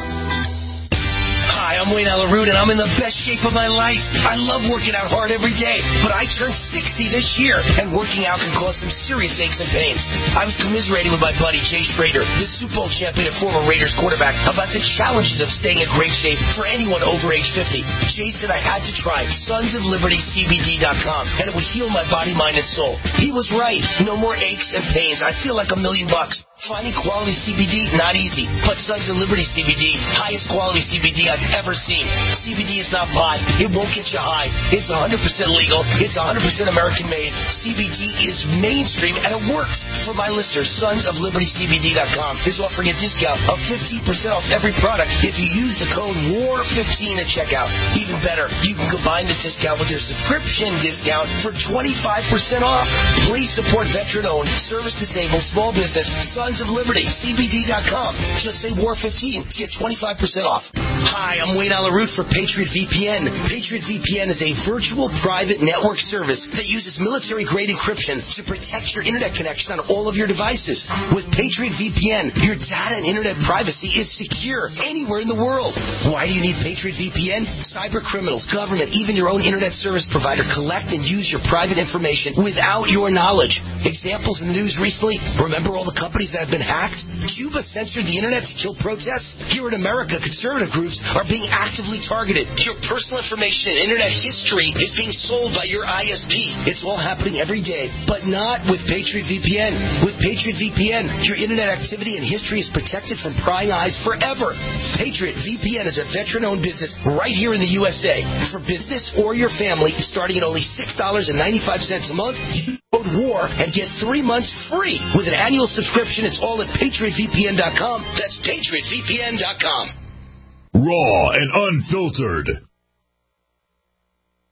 Hi, I'm Wayne Allen Root, and I'm in the best shape of my life. I love working out hard every day, but I turned sixty this year, and working out can cause some serious aches and pains. I was commiserating with my buddy Jay Schrader, the Super Bowl champion and former Raiders quarterback, about the challenges of staying in great shape for anyone over age fifty. Jay said I had to try Sons of Liberty C B D dot com, and it would heal my body, mind, and soul. He was right. No more aches and pains. I feel like a million bucks. Finding quality C B D, not easy. But Sons of Liberty C B D, highest quality C B D I've ever seen. C B D is not pot. It won't get you high. It's one hundred percent legal. It's one hundred percent American made. C B D is mainstream, and it works. For my listeners, Sons of Liberty C B D dot com is offering a discount of fifteen percent off every product if you use the code W A R fifteen at checkout. Even better, you can combine this discount with your subscription discount for twenty-five percent off. Please support veteran-owned, service-disabled, small business, Sons of Liberty C B D dot com. Just say W A R fifteen to get twenty-five percent off. Hi, I'm Wayne Allen Root for Patriot V P N. Patriot V P N is a virtual private network service that uses military-grade encryption to protect your internet connection on all of your devices. With Patriot V P N, your data and internet privacy is secure anywhere in the world. Why do you need Patriot V P N? Cyber criminals, government, even your own internet service provider collect and use your private information without your knowledge. Examples in the news recently, remember all the companies that have been hacked? Cuba censored the internet to kill protests? Here in America, conservative groups are being actively targeted. Your personal information and internet history is being sold by your I S P. It's all happening every day, but not with Patriot V P N. With Patriot V P N, your internet activity and history is protected from prying eyes forever. Patriot V P N is a veteran-owned business right here in the U S A. For business or your family, starting at only six dollars and ninety-five cents a month, you code WAR and get three months free. With an annual subscription, it's all at patriot v p n dot com. That's patriot v p n dot com. Raw and unfiltered.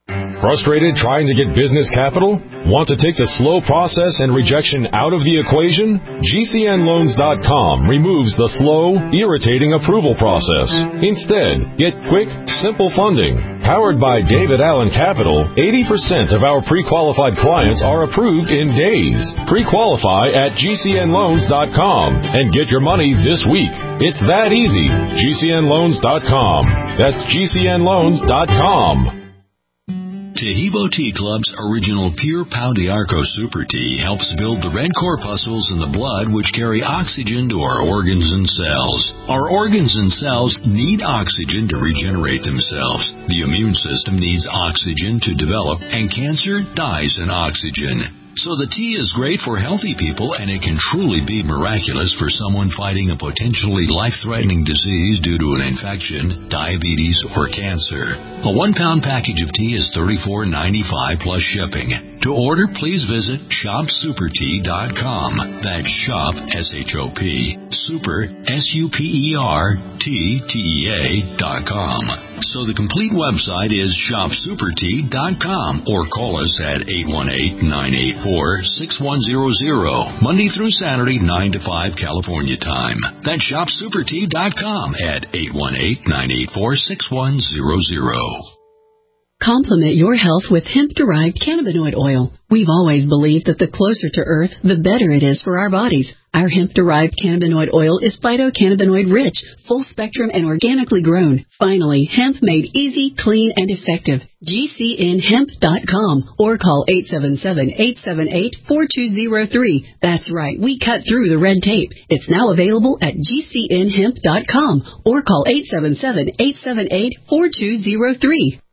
Frustrated trying to get business capital? Want to take the slow process and rejection out of the equation? G C N loans dot com removes the slow, irritating approval process. Instead, get quick, simple funding. Powered by David Allen Capital, eighty percent of our pre-qualified clients are approved in days. Pre-qualify at G C N loans dot com and get your money this week. It's that easy. G C N loans dot com. That's G C N loans dot com. Tehibo Tea Club's original Pure Pau d'Arco Super Tea helps build the red corpuscles in the blood which carry oxygen to our organs and cells. Our organs and cells need oxygen to regenerate themselves. The immune system needs oxygen to develop, and cancer dies in oxygen. So the tea is great for healthy people, and it can truly be miraculous for someone fighting a potentially life-threatening disease due to an infection, diabetes, or cancer. A one-pound package of tea is thirty-four ninety-five plus shipping. To order, please visit shop super tea dot com. That's shop, S H O P, super, S U P E R, T, T E A, dot com. So the complete website is shop super tea dot com, or call us at eight one eight, nine eight four, six one zero zero, Monday through Saturday, nine to five California time. That's shop super tea dot com at eight one eight, nine eight four, six one zero zero. Complement your health with hemp-derived cannabinoid oil. We've always believed that the closer to Earth, the better it is for our bodies. Our hemp-derived cannabinoid oil is phytocannabinoid-rich, full-spectrum, and organically grown. Finally, hemp made easy, clean, and effective. G C N hemp dot com or call eight seven seven, eight seven eight, four two zero three. That's right, we cut through the red tape. It's now available at G C N hemp dot com or call eight seven seven, eight seven eight, four two zero three.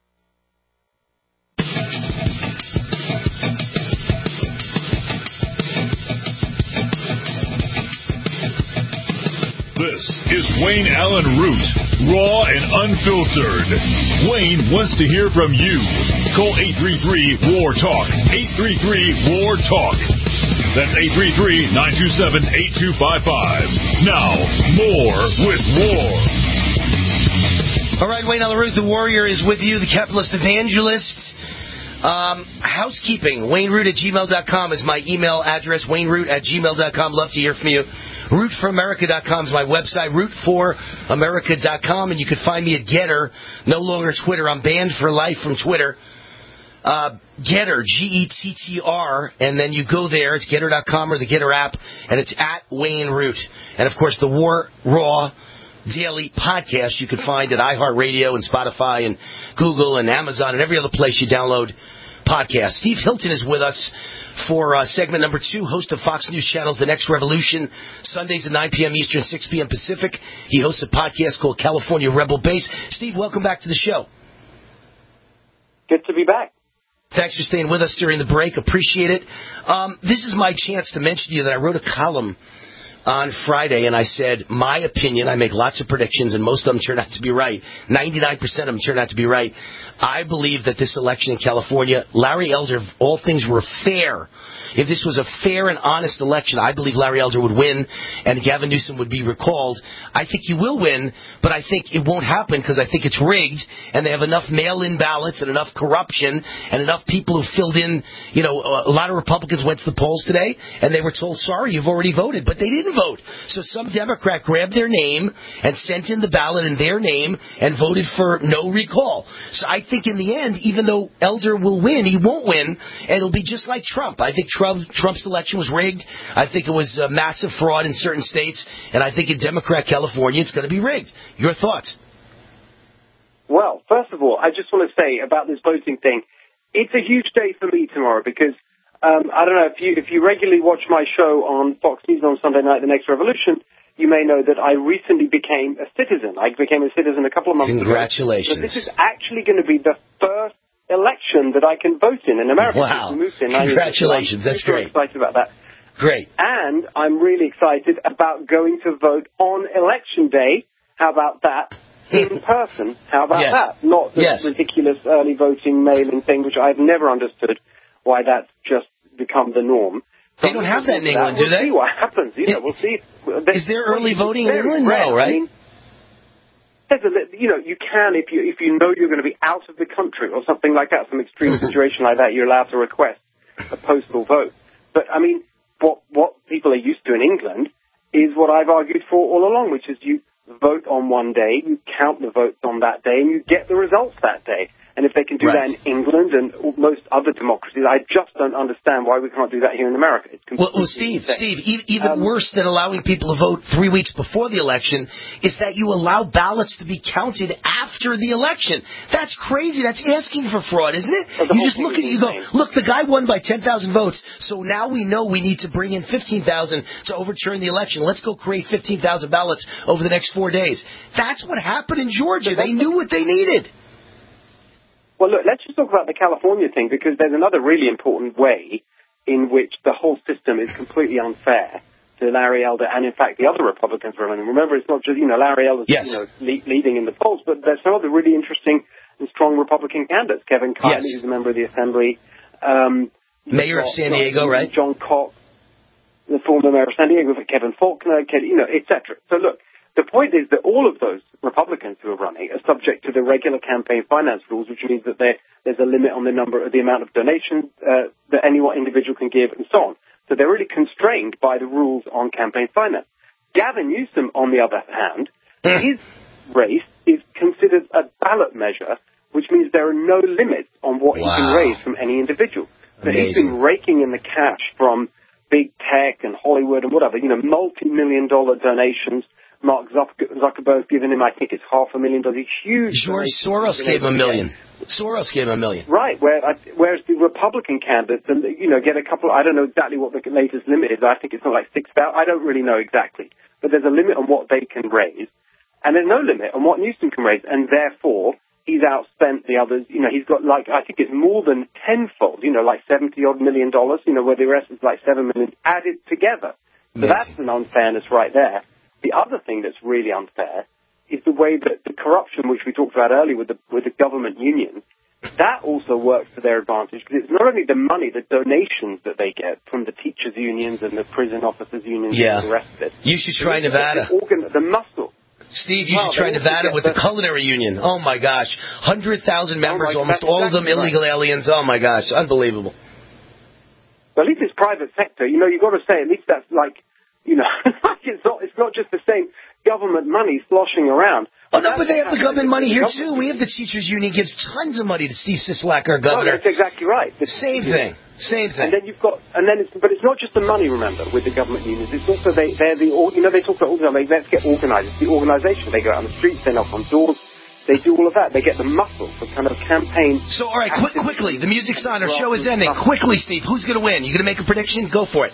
This is Wayne Allen Root, raw and unfiltered. Wayne wants to hear from you. Call eight three three, W A R, TALK, eight three three, W A R, TALK. That's eight three three, nine two seven, eight two five five. Now, more with War. All right, Wayne Allen Root, the warrior, is with you, the capitalist evangelist. Um, housekeeping, Wayne Root at gmail dot com is my email address, Wayne Root at gmail dot com. Love to hear from you. root for america dot com is my website, root for america dot com, and you can find me at Getter, no longer Twitter. I'm banned for life from Twitter. Uh, Getter, G E T T R, and then you go there. It's getter dot com or the Getter app, and it's at Wayne Root. And, of course, the War Raw Daily Podcast you can find at iHeartRadio and Spotify and Google and Amazon and every other place you download podcasts. Steve Hilton is with us for uh, segment number two, host of Fox News Channel's The Next Revolution, Sundays at nine p.m. Eastern, six p.m. Pacific. He hosts a podcast called California Rebel Base. Steve, welcome back to the show. Good to be back. Thanks for staying with us during the break. Appreciate it. Um, this is my chance to mention to you that I wrote a column on Friday, and I said, my opinion, I make lots of predictions, and most of them turn out to be right. ninety-nine percent of them turn out to be right. I believe that this election in California, Larry Elder, if all things were fair, if this was a fair and honest election, I believe Larry Elder would win and Gavin Newsom would be recalled. I think he will win, but I think it won't happen because I think it's rigged and they have enough mail-in ballots and enough corruption and enough people who filled in, you know, a lot of Republicans went to the polls today and they were told, sorry, you've already voted, but they didn't vote. So some Democrat grabbed their name and sent in the ballot in their name and voted for no recall. So I think in the end, even though Elder will win, he won't win, and it'll be just like Trump. I think Trump Trump's election was rigged. I think it was a massive fraud in certain states, and I think in Democrat California it's going to be rigged. Your thoughts? Well, first of all, I just want to say about this voting thing, it's a huge day for me tomorrow because um, I don't know if you if you regularly watch my show on Fox News on Sunday night, The Next Revolution, you may know that I recently became a citizen. I became a citizen a couple of months Congratulations. ago. Congratulations. So this is actually going to be the first election that I can vote in in America. Wow. Congratulations. That's great. I'm excited about that. Great. And I'm really excited about going to vote on Election Day. How about that? In person. How about yes. that? Not the yes. ridiculous early voting mailing thing, which I've never understood why that's just become the norm. They don't have that in England, do we'll they? See what happens. You know, we'll see. Is there early voting in England? No, right? I mean, there's a, li- you know, you can, if you if you know you're going to be out of the country or something like that, some extreme situation like that, you're allowed to request a postal vote. But, I mean, what what people are used to in England is what I've argued for all along, which is you vote on one day, you count the votes on that day, and you get the results that day. And if they can do Right. that in England and most other democracies, I just don't understand why we can't do that here in America. It's Well, completely well, Steve, insane. Steve, e- even Um, worse than allowing people to vote three weeks before the election is that you allow ballots to be counted after the election. That's crazy. That's asking for fraud, isn't it? Oh, the You whole just thing look at is it, you go, insane. look, the guy won by ten thousand votes, so now we know we need to bring in fifteen thousand to overturn the election. Let's go create fifteen thousand ballots over the next four days. That's what happened in Georgia. They knew what they needed. Well, look, let's just talk about the California thing, because there's another really important way in which the whole system is completely unfair to Larry Elder and, in fact, the other Republicans running. Remember, it's not just, you know, Larry Elder's Yes. you know, le- leading in the polls, but there's some other really interesting and strong Republican candidates. Kevin Kiley, Yes. who's a member of the Assembly. Um, Mayor of San Diego, right? John Cox, the former mayor of San Diego, Kevin Faulconer, Ke- you know, et cetera. So, look, the point is that all of those Republicans who are running are subject to the regular campaign finance rules, which means that there, there's a limit on the number, the amount of donations uh, that any one individual can give, and so on. So they're really constrained by the rules on campaign finance. Gavin Newsom, on the other hand, his race is considered a ballot measure, which means there are no limits on what Wow. he can raise from any individual. So he's Amazing. been raking in the cash from big tech and Hollywood and whatever, you know, multi-million dollar donations. Mark Zuck- Zuckerberg's given him, I think it's half a million dollars. Huge. George donations Soros he's been gave him a able to million. get. Soros gave him a million. Right, where, I- whereas the Republican candidates, you know, get a couple, I don't know exactly what the latest limit is. I think it's not like six thousand. I don't really know exactly. But there's a limit on what they can raise. And there's no limit on what Newsom can raise. And therefore, he's outspent the others. You know, he's got like, I think it's more than tenfold, you know, like seventy odd million dollars, you know, where the rest is like seven million added together. So that's an unfairness right there. The other thing that's really unfair is the way that the corruption, which we talked about earlier with the, with the government unions, that also works to their advantage, because it's not only the money, the donations that they get from the teachers' unions and the prison officers' unions Yeah. and the rest of it. You should try Nevada. The, organ, the muscle. Steve, you Well, should try they also Nevada get with the the- Culinary Union. Oh, my gosh. one hundred thousand members, my- almost that's all of them exactly illegal aliens. Oh, my gosh. Unbelievable. But at least it's private sector. You know, you've got to say, at least that's like, you know, it's not it's not just the same government money sloshing around. Oh, no, but they have the government money here, Government- too. We have the teachers' union gives tons of money to Steve Sisolak, our Well, governor. that's exactly right. The- Same thing. Same thing. And then you've got, and then it's, but it's not just the money, remember, with the government unions. It's also they, they're the, or- you know, they talk about all the time, they, let's get organised. It's the organisation. They go out on the streets, they knock on doors, they do all of that. They get the muscle for kind of campaign. So, all right, quick, quickly. The music's on. Our show is ending. Quickly, Steve. Who's going to win? You going to make a prediction? Go for it.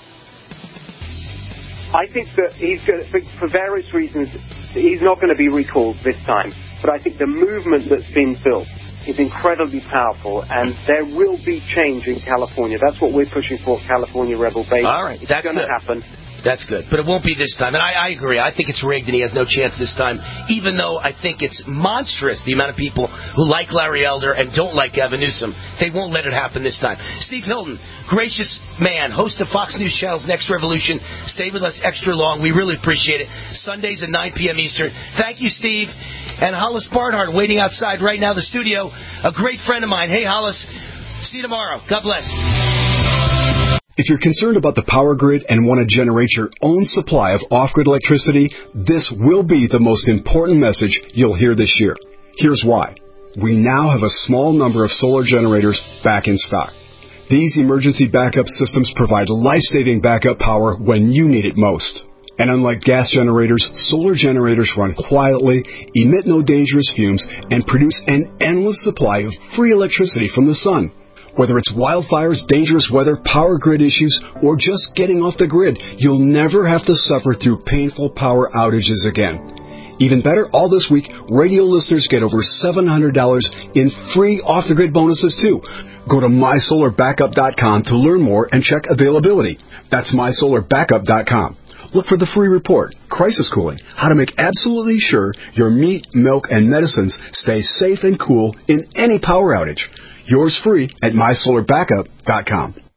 I think that he's going to, for, for various reasons, he's not going to be recalled this time. But I think the movement that's been built is incredibly powerful, and there will be change in California. That's what we're pushing for, California Rebel Base. All right, it's that's going to good. happen. That's good. But it won't be this time. And I, I agree. I think it's rigged and he has no chance this time, even though I think it's monstrous, the amount of people who like Larry Elder and don't like Gavin Newsom. They won't let it happen this time. Steve Hilton, gracious man, host of Fox News Channel's Next Revolution. Stay with us extra long. We really appreciate it. Sundays at nine p.m. Eastern. Thank you, Steve. And Hollis Barnhart waiting outside right now, the studio. A great friend of mine. Hey, Hollis. See you tomorrow. God bless. If you're concerned about the power grid and want to generate your own supply of off-grid electricity, this will be the most important message you'll hear this year. Here's why. We now have a small number of solar generators back in stock. These emergency backup systems provide life-saving backup power when you need it most. And unlike gas generators, solar generators run quietly, emit no dangerous fumes, and produce an endless supply of free electricity from the sun. Whether it's wildfires, dangerous weather, power grid issues, or just getting off the grid, you'll never have to suffer through painful power outages again. Even better, all this week, radio listeners get over seven hundred dollars in free off-the-grid bonuses, too. Go to my solar backup dot com to learn more and check availability. That's my solar backup dot com. Look for the free report, Crisis Cooling, how to make absolutely sure your meat, milk, and medicines stay safe and cool in any power outage. Yours free at my solar backup dot com.